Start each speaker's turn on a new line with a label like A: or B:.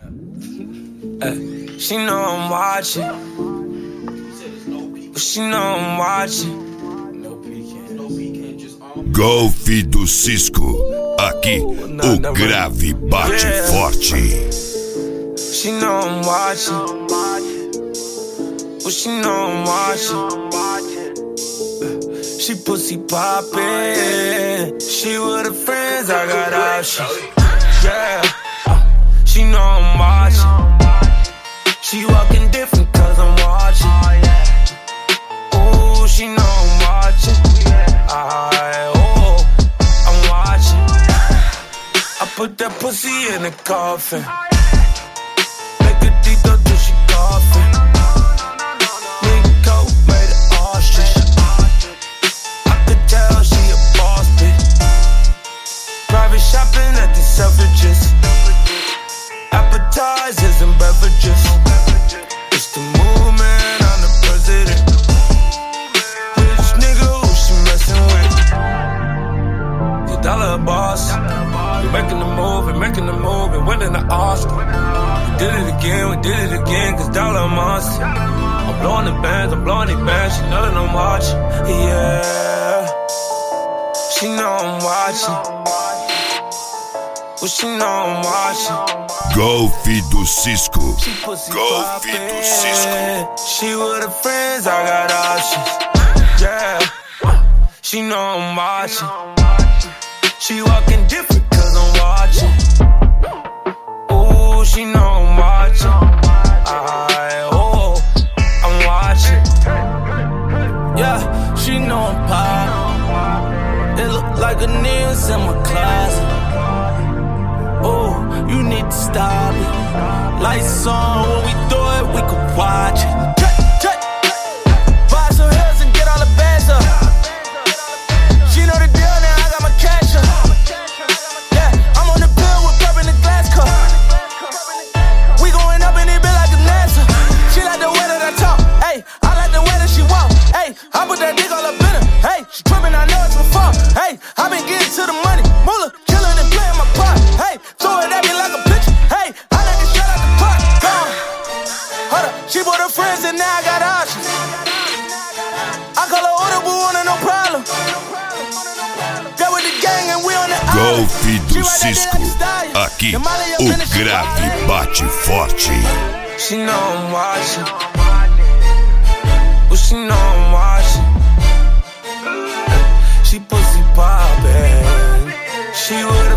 A: She know I'm watching. She know I'm watching.
B: Golf do Cisco. Aqui o grave bate forte.
A: She know I'm watching. She know I'm watching. She pussy poppin'. She with her friends, I got options. Yeah, she know I'm watching. She walking different cause I'm watching. Ooh, she know I'm watching. I'm watching. I put that pussy in a coffin. Make a dito till she coughing. Nico made it ostrich. I could tell she a boss bitch. Private shopping at the Selfridges. Appetizers and beverages. It's the movement, I'm the president. Rich nigga, who she messin' with? The dollar boss. We making the move, and winning the Oscar. We did it again, cause dollar monster. I'm blowing the bands, she know that I'm watching. Yeah, she know I'm watching. Well, she know I'm watching.
B: Golf do Cisco. Golf do Cisco.
A: She with her friends, I got options. Yeah, she know I'm watching. She walking different cause I'm watching. Ooh, she know I'm watching. I'm watching.
C: Yeah, she know I'm pop. It look like a nails in my closet. Oh, you need to stop it. Lights on, when we do it, we can watch it. Buy some hills and get all the bands up. She know the deal, now I got my cash up. Yeah, I'm on the pill with purple in the glass cup. We going up in it bit like a NASA. She like the way that I talk. Hey, I like the way that she walk. Hey, I put that dick all up in her. Hey, she trippin', I know it's my fault. Hey, I been getting to the money. Moolah, killin' and playin' my part. Hey, throw it at me like a pitch. Hey, I like it straight out the pot. Gone. Hold up, she brought her friends and now I got options. I call her order, boo, on her, no problem. Get with the gang and we on the island.
B: Golf do Cisco. Aqui o grave bate forte.
A: She know I'm watching. Well, she know I'm watching. She pussy poppin'. She with